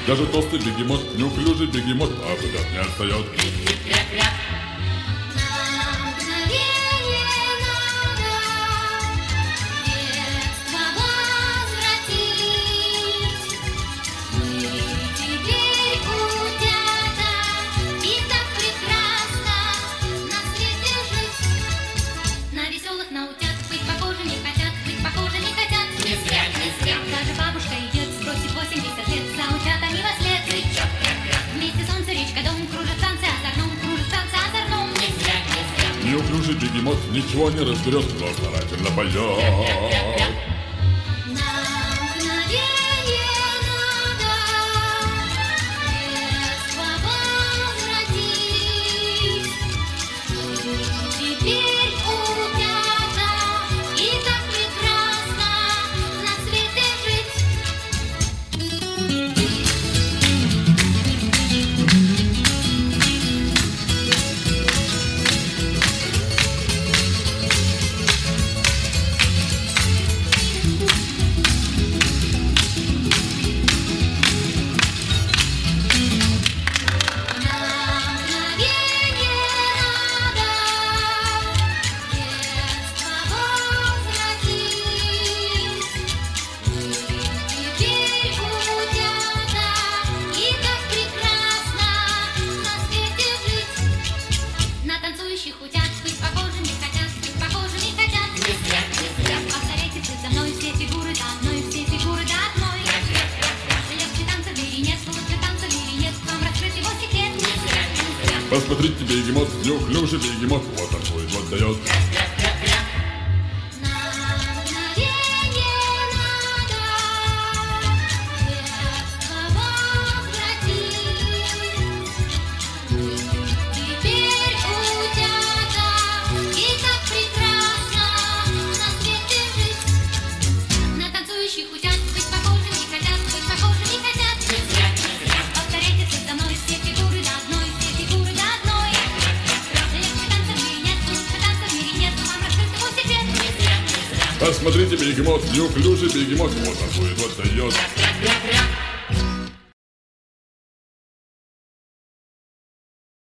Даже толстый бегемот, неуклюжий бегемот, а куда не отстает. Неуклюжий бегемот ничего не разберет, но старательно поет. Посмотрите, бегемот, неуклюжий бегемот, вот такой вот дает. Посмотрите, бегемот, неуклюжий бегемот, вот такой вот дает.